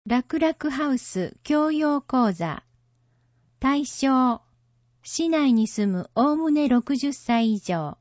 楽々ハウス教養講座。対象、市内に住むおおむね60歳以上。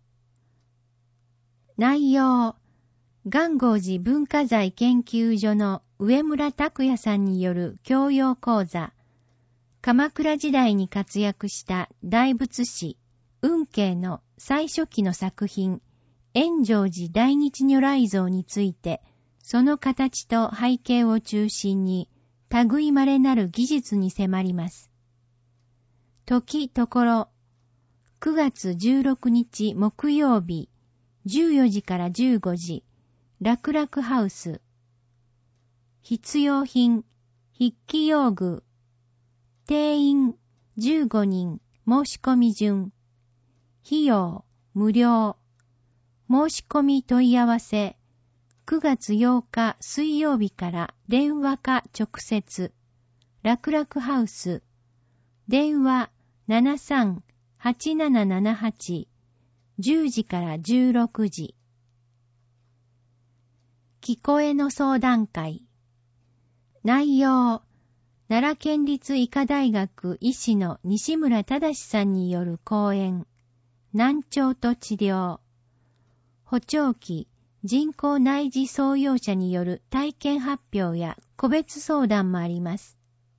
内容、元号寺文化財研究所の上村拓也さんによる教養講座。鎌倉時代に活躍した大仏師、運慶の最初期の作品、円成寺大日如来像について、その形と背景を中心に、類まれなる技術に迫ります。時ところ、9月16日木曜日、14時から15時、楽々ハウス。必要品、筆記用具。定員15人、申し込み順。費用、無料。申し込み問い合わせ。9月8日水曜日から電話か直接。楽々ハウス。電話73-8778。10時から16時。聞こえの相談会。内容、奈良県立医科大学医師の西村忠さんによる講演。難聴と治療。補聴器、人工内耳創用者による体験発表や個別相談もあります。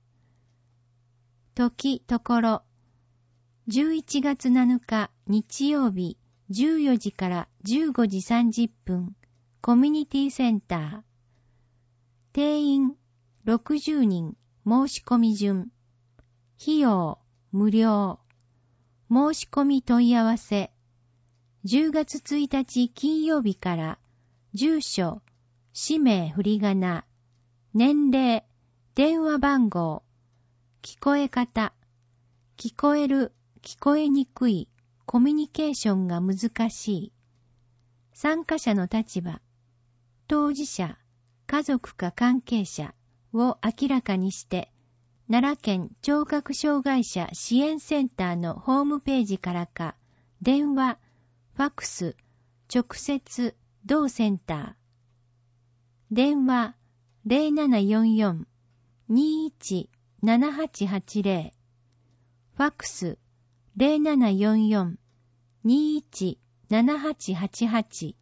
時ところ、11月7日日曜日14時から15時30分、コミュニティセンター。定員60人、申し込み順。費用無料。申し込み問い合わせ。10月1日金曜日から、住所、氏名振り仮名、年齢、電話番号、聞こえ方、聞こえる、聞こえにくい、コミュニケーションが難しい。参加者の立場、当事者、家族か関係者を明らかにして、奈良県聴覚障害者支援センターのホームページからか、電話、ファクス、直接、同センター。電話、0744-217880。ファクス、0744-217888。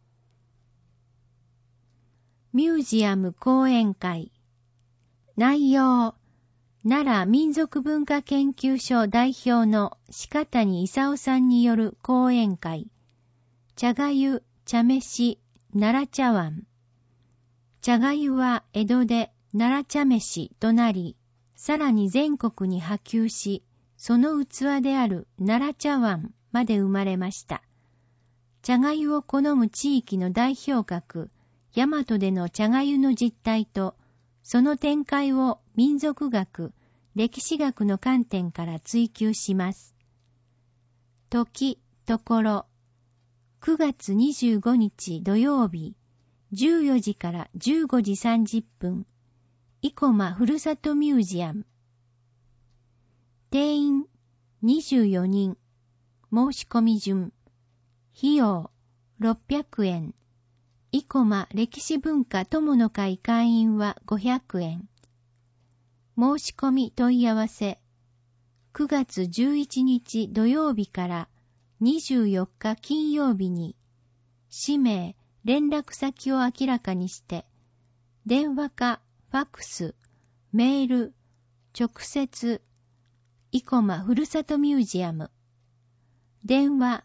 ミュージアム講演会。内容、奈良民族文化研究所代表の鹿谷勲さんによる講演会。茶がゆ、茶飯、奈良茶碗。茶がゆは江戸で奈良茶飯となり、さらに全国に波及し、その器である奈良茶碗まで生まれました。茶がゆを好む地域の代表格、大和での茶がゆの実態と、その展開を民族学、歴史学の観点から追求します。時、ところ、9月25日土曜日、14時から15時30分、生駒ふるさとミュージアム。定員24人、申し込み順。費用600円。生駒歴史文化友の会会員は500円。申し込み問い合わせ。9月11日土曜日から24日金曜日に、氏名、連絡先を明らかにして、電話かファクス、メール、直接、生駒ふるさとミュージアム。電話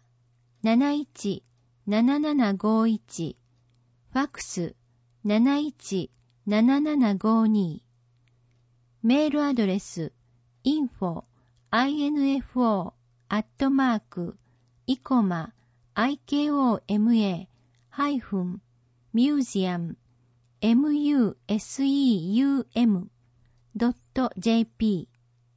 71-7751、ファクス 71-7752。メールアドレス info@icoma-museum.jp。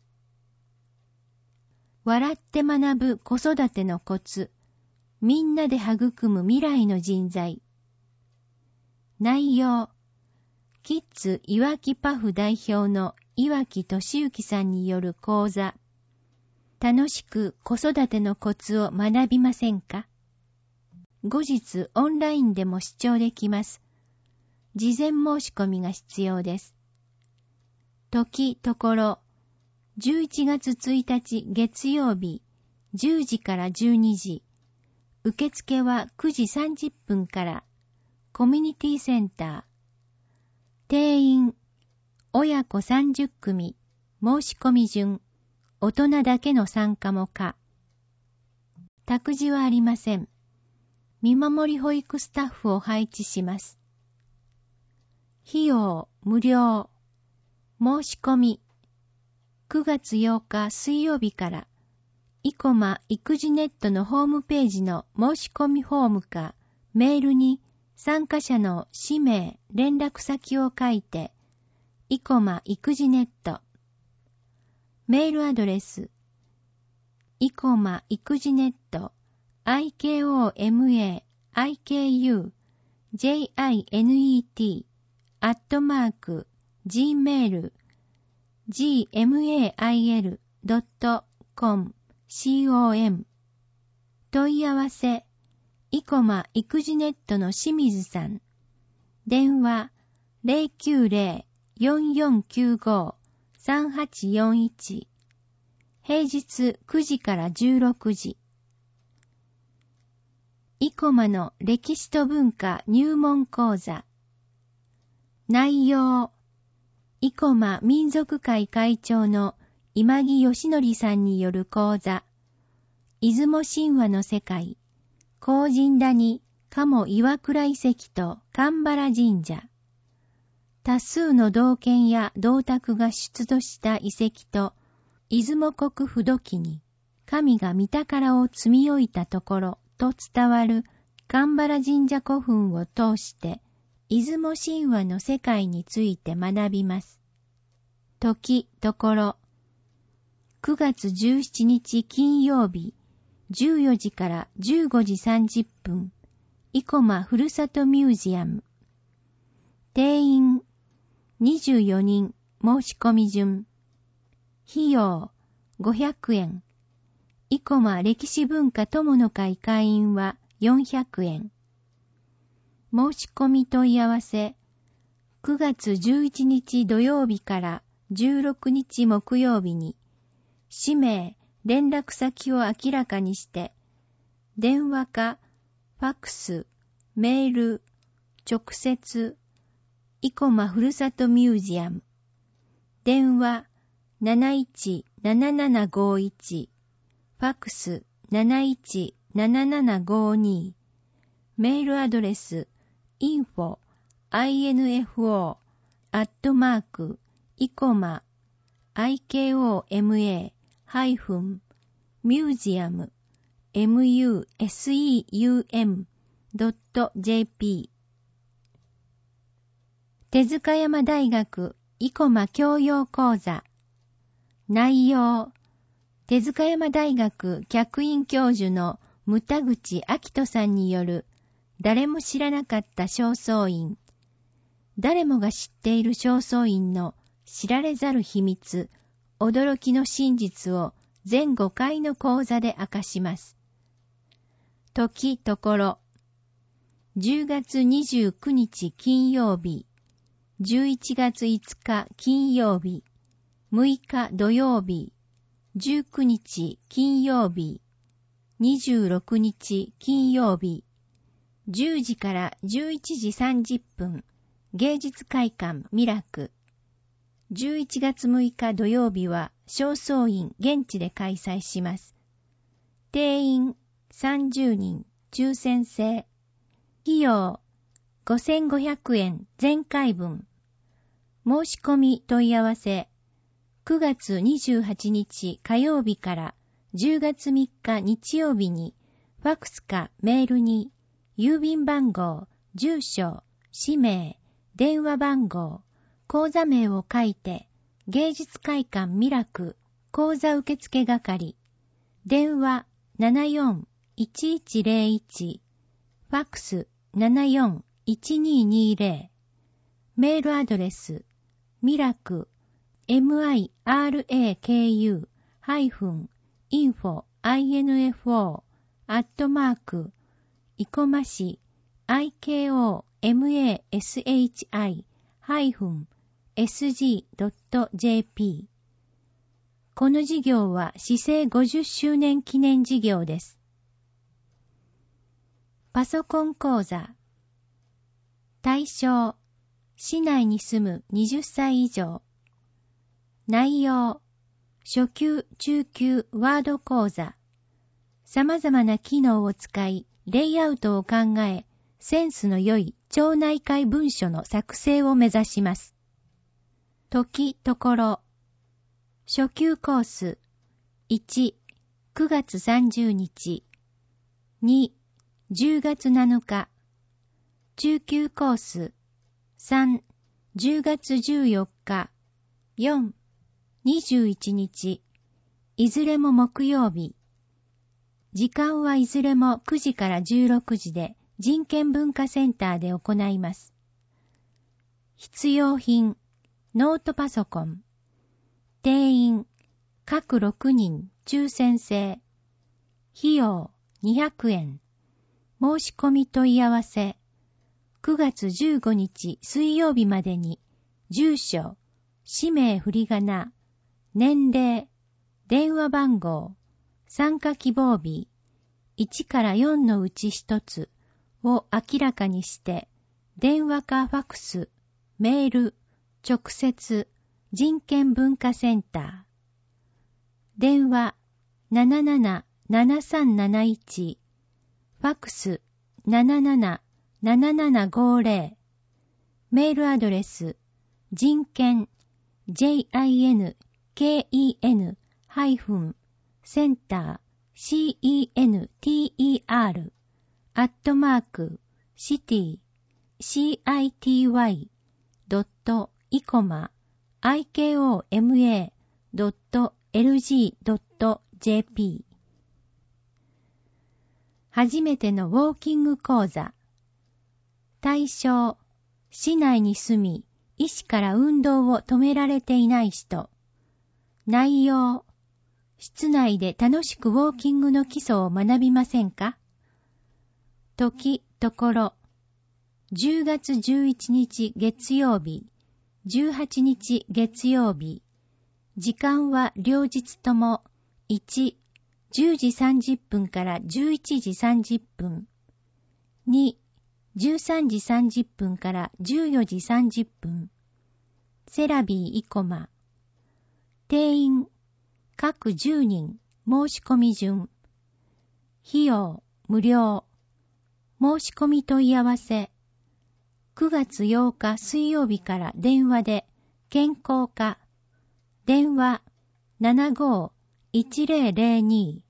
笑って学ぶ子育てのコツ。みんなで育む未来の人材。内容、キッズいわきパフ代表の岩木俊之さんによる講座。楽しく子育てのコツを学びませんか？後日オンラインでも視聴できます。事前申し込みが必要です。 時ところ、11月1日月曜日、10時から12時。受付は9時30分から。コミュニティセンター。定員、親子30組。申し込み順。大人だけの参加も可。託児はありません。見守り保育スタッフを配置します。費用、無料。申し込み。9月8日水曜日から、イコマ育児ネットのホームページの申し込みフォームか、メールに参加者の氏名、連絡先を書いて、イコマ育児ネット。メールアドレス、イコマ育児ネット、ikomaikujinet@gmail.com問い合わせ、イコマ育児ネットの清水さん。電話、090-4495-3841。平日9時から16時。イコマの歴史と文化入門講座。内容、イコマ民族会会長の今木義則さんによる講座。出雲神話の世界、高神谷、鴨岩倉遺跡と神原神社。多数の銅剣や銅鐸が出土した遺跡と、出雲国不土器に神が御宝を積み置いたところと伝わる神原神社古墳を通して出雲神話の世界について学びます。時ところ、9月17日金曜日14時から15時30分、イコマふるさとミュージアム。定員24人、申し込み順。費用500円。イコマ歴史文化友の会会員は400円。申し込み問い合わせ、9月11日土曜日から16日木曜日に、氏名、連絡先を明らかにして、電話か、ファックス、メール、直接、イコマふるさとミュージアム。電話、717751、ファックス 717752、メールアドレス info@icoma-museum.jp。 手塚山大学イコマ教養講座。内容、手塚山大学客員教授の牟田口明人さんによる誰も知らなかった正倉院。誰もが知っている正倉院の知られざる秘密、驚きの真実を全5回の講座で明かします。時ところ、10月29日金曜日、11月5日金曜日、6日土曜日、19日金曜日、26日金曜日、10時から11時30分、芸術会館ミラク。11月6日土曜日は正倉院現地で開催します。定員30人、抽選制。費用5500円全回分。申し込み問い合わせ、9月28日火曜日から10月3日日曜日に、ファックスかメールに、郵便番号、住所、氏名、電話番号、講座名を書いて、芸術会館ミラク、講座受付係、電話74-1101、ファックス74-1220、メールアドレス、ミラク、miraku-info@ikomashi-ikomashi-ski-ing .sg.jp。この事業は市政50周年記念事業です。パソコン講座。対象、市内に住む20歳以上。内容、初級・中級ワード講座。様々な機能を使い、レイアウトを考え、センスの良い町内会文書の作成を目指します。時、ところ。初級コース。1、9月30日。2、10月7日。中級コース。3、10月14日。4、21日。いずれも木曜日。時間はいずれも9時から16時で人権文化センターで行います。必要品、ノートパソコン。定員、各6人、抽選制。費用、200円。申し込み問い合わせ。9月15日水曜日までに、住所、氏名振り仮名、年齢、電話番号、参加希望日、1から4のうち1つを明らかにして、電話かファクス、メール、直接、人権文化センター。電話、77-7371、ファクス、77-7750、メールアドレス、人権、JINKEN-center、CENTER、city、city.icoma.lg.jp。 初めてのウォーキング講座。対象、市内に住み、医師から運動を止められていない人。内容、室内で楽しくウォーキングの基礎を学びませんか？時、ところ。10月11日月曜日、18日月曜日。時間は両日とも、1、10時30分から11時30分。2、13時30分から14時30分。セラビー・イコマ。定員、各10人、申し込み順。費用、無料。申し込み問い合わせ。9月8日水曜日から電話で、健康課。電話、75-1002。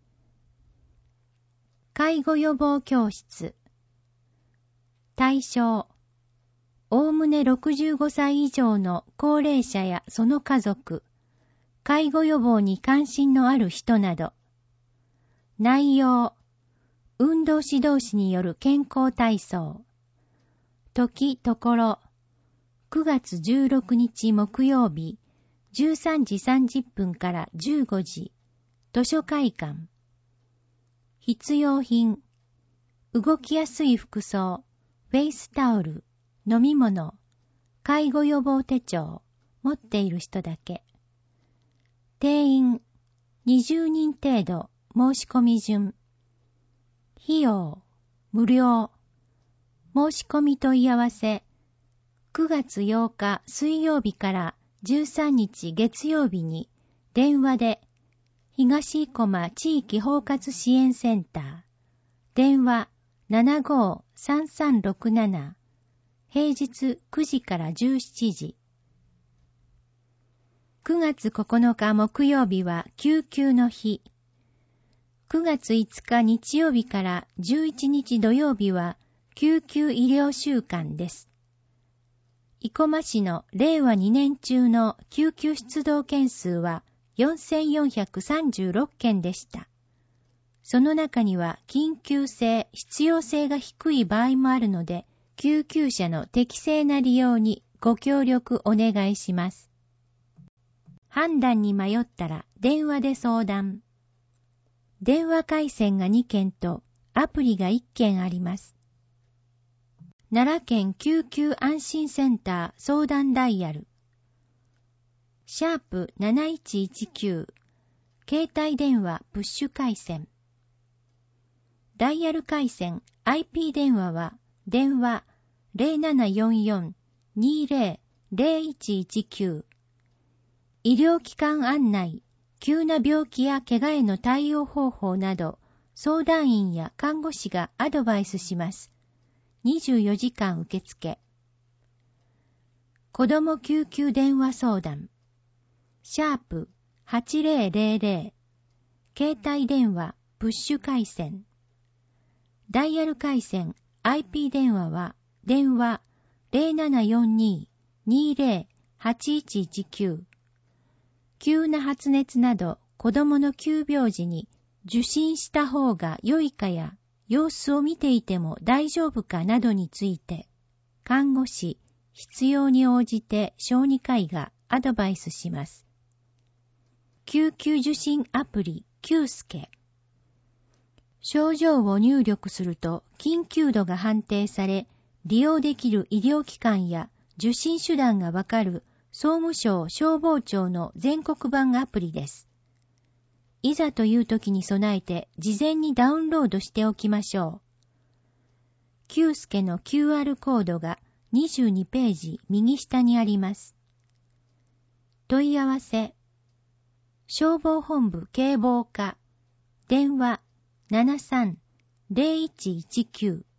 介護予防教室。対象、おおむね65歳以上の高齢者やその家族、介護予防に関心のある人など。内容、運動指導士による健康体操。時、ところ、9月16日木曜日、13時30分から15時、図書会館。必要品、動きやすい服装、フェイスタオル、飲み物、介護予防手帳、持っている人だけ。定員、20人程度、申し込み順。費用、無料。申し込み問い合わせ。9月8日水曜日から13日月曜日に電話で東生駒地域包括支援センター。電話75-3367。平日9時から17時。9月9日木曜日は救急の日。9月5日日曜日から11日土曜日は救急医療週間です。生駒市の令和2年中の救急出動件数は4436件でした。その中には緊急性、必要性が低い場合もあるので、救急車の適正な利用にご協力お願いします。判断に迷ったら電話で相談。電話回線が2件とアプリが1件あります。奈良県救急安心センター相談ダイヤル #7119 携帯電話プッシュ回線。ダイヤル回線 IP 電話は電話 0744-20-0119。医療機関案内、急な病気や怪我への対応方法など、相談員や看護師がアドバイスします。24時間受付。子ども救急電話相談。#8000 携帯電話プッシュ回線。ダイヤル回線 IP 電話は電話 0742-20-8119。急な発熱など子供の急病時に受診した方が良いかや様子を見ていても大丈夫かなどについて看護師、必要に応じて小児科医がアドバイスします。救急受診アプリ Q スケ。症状を入力すると緊急度が判定され、利用できる医療機関や受診手段がわかる総務省消防庁の全国版アプリです。いざという時に備えて事前にダウンロードしておきましょう。Qスケの QR コードが22ページ右下にあります。問い合わせ。消防本部警防課。電話 73-0119